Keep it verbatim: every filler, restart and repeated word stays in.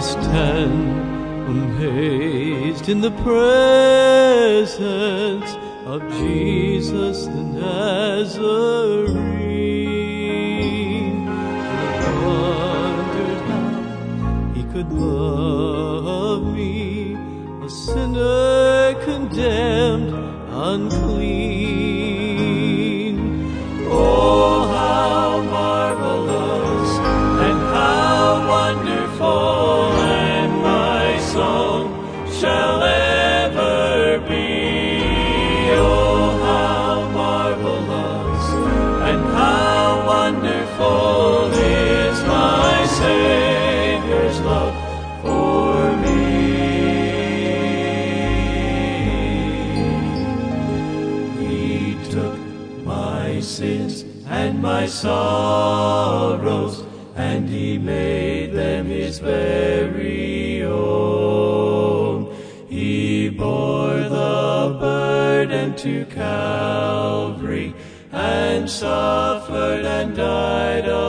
stand amazed in the presence of Jesus the Nazarene. I wondered how he could love me, a sinner condemned unclean. Oh, how marvelous and how wonderful, and my song shall ever be. Oh, how marvelous and how wonderful is my Savior's love for me. He took my sins and my sorrows, and he made them his very own. He bore the burden to Calvary, and suffered and died